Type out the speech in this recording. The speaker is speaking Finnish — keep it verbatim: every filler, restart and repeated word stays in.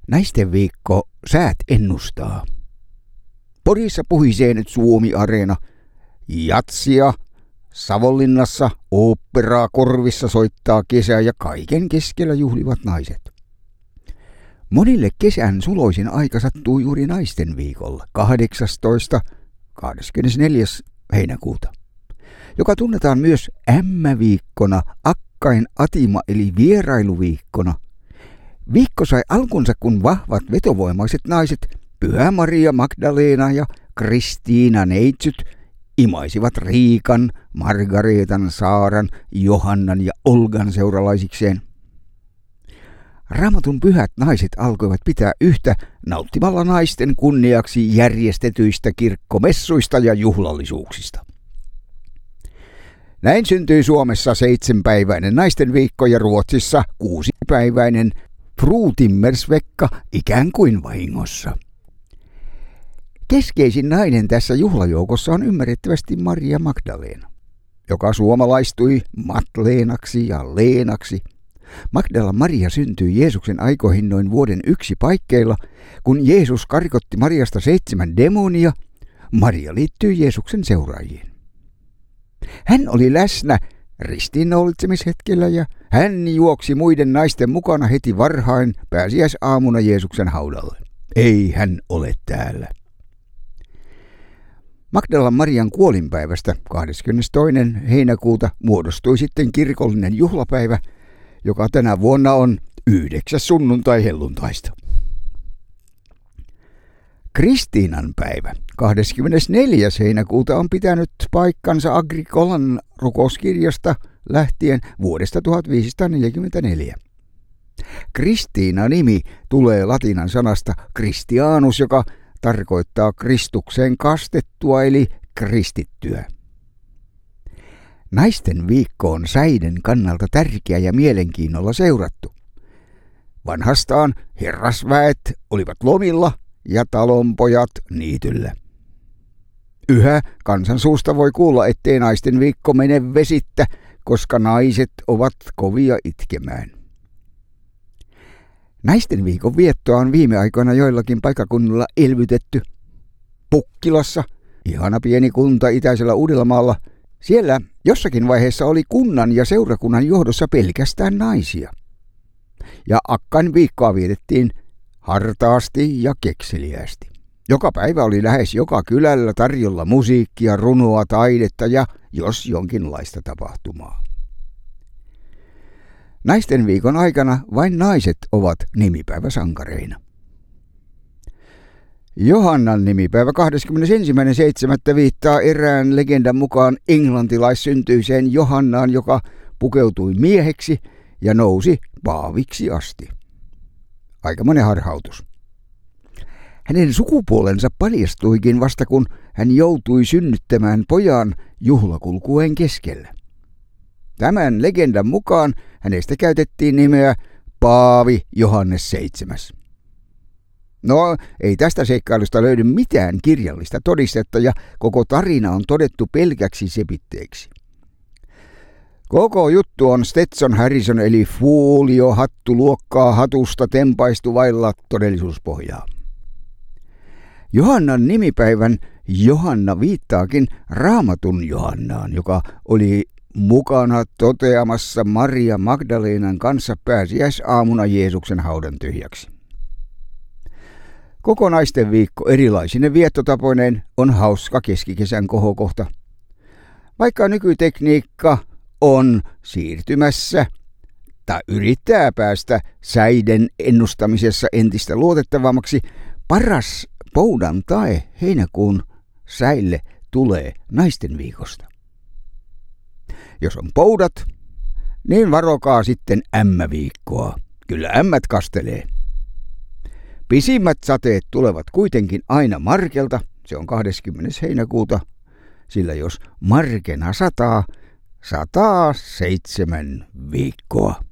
Naisten viikko säät ennustaa. Porissa puhisee nyt Suomi-areena. Jatsia Savonlinnassa oopperaa korvissa soittaa kesää ja kaiken keskellä juhlivat naiset. Monille kesän suloisin aika sattuu juuri naisten viikolla kahdeksastoista kahdeskymmenesneljäs heinäkuuta, joka tunnetaan myös ämmäviikkona, akkain atima eli vierailuviikkona. Viikko sai alkunsa, kun vahvat vetovoimaiset naiset Pyhä Maria Magdalena ja Kristiina neitsyt imaisivat Riikan, Margareetan, Saaran, Johannan ja Olgan seuralaisikseen. Raamatun pyhät naiset alkoivat pitää yhtä nauttimalla naisten kunniaksi järjestetyistä kirkkomessuista ja juhlallisuuksista. Näin syntyi Suomessa seitsemänpäiväinen naisten viikko ja Ruotsissa kuusipäiväinen Fruutimmersvekka ikään kuin vahingossa. Keskeisin nainen tässä juhlajoukossa on ymmärrettävästi Maria Magdalena, joka suomalaistui Matleenaksi ja Leenaksi. Magdala Maria syntyi Jeesuksen aikoihin noin vuoden yksi paikkeilla, kun Jeesus karkotti Mariasta seitsemän demonia. Maria liittyi Jeesuksen seuraajiin. Hän oli läsnä ristiinnaulitsemishetkellä ja hän juoksi muiden naisten mukana heti varhain pääsiäisaamuna Jeesuksen haudalle. Ei hän ole täällä. Magdalan Marian kuolinpäivästä kahdeskymmenestoinen heinäkuuta muodostui sitten kirkollinen juhlapäivä, joka tänä vuonna on yhdeksäs sunnuntai helluntaista. Kristiinan päivä kahdeskymmenesneljäs heinäkuuta on pitänyt paikkansa Agricolan rukouskirjasta lähtien vuodesta tuhatviisisataaneljäkymmentäneljä. Kristiina-nimi tulee latinan sanasta Christianus, joka tarkoittaa Kristukseen kastettua eli kristittyä. Naisten viikko on säiden kannalta tärkeä ja mielenkiinnolla seurattu. Vanhastaan herrasväet olivat lomilla ja talonpojat niityllä. Yhä kansan suusta voi kuulla, ettei naisten viikko mene vesittä, koska naiset ovat kovia itkemään. Naisten viikon viettoa on viime aikoina joillakin paikkakunnilla elvytetty. Pukkilassa, ihana pieni kunta itäisellä Uudellamaalla, siellä jossakin vaiheessa oli kunnan ja seurakunnan johdossa pelkästään naisia. Ja akkain viikkoa vietettiin hartaasti ja kekseliästi. Joka päivä oli lähes joka kylällä tarjolla musiikkia, runoa, taidetta ja jos jonkinlaista tapahtumaa. Naisten viikon aikana vain naiset ovat nimipäiväsankareina. Johannan nimipäivä kahdeskymmenesensimmäinen seitsemättä viittaa erään legendan mukaan englantilaissyntyiseen Johannaan, joka pukeutui mieheksi ja nousi paaviksi asti. Aikamoinen harhautus. Hänen sukupuolensa paljastuikin vasta kun hän joutui synnyttämään pojan juhlakulkueen keskellä. Tämän legendan mukaan hänestä käytettiin nimeä Paavi Johannes seitsemäs. No, ei tästä seikkailusta löydy mitään kirjallista todistetta ja koko tarina on todettu pelkäksi sepitteeksi. Koko juttu on Stetson Harrison eli fuulio hattuluokkaa hatusta tempaistu vailla todellisuuspohjaa. Johannan nimipäivän Johanna viittaakin Raamatun Johannaan, joka oli mukana toteamassa Maria Magdalenan kanssa pääsiäisaamuna Jeesuksen haudan tyhjäksi. Koko naisten viikko erilaisine viettotapoineen on hauska keskikesän kohokohta. Vaikka nykytekniikka on siirtymässä tai yrittää päästä säiden ennustamisessa entistä luotettavammaksi, paras poudan tae heinäkuun säille tulee naisten viikosta. Jos on poudat, niin varokaa sitten ämmäviikkoa. Kyllä ämmät kastelee. Pisimmät sateet tulevat kuitenkin aina Markelta, se on kahdeskymmenes heinäkuuta, sillä jos Markena sataa, sataa seitsemän viikkoa.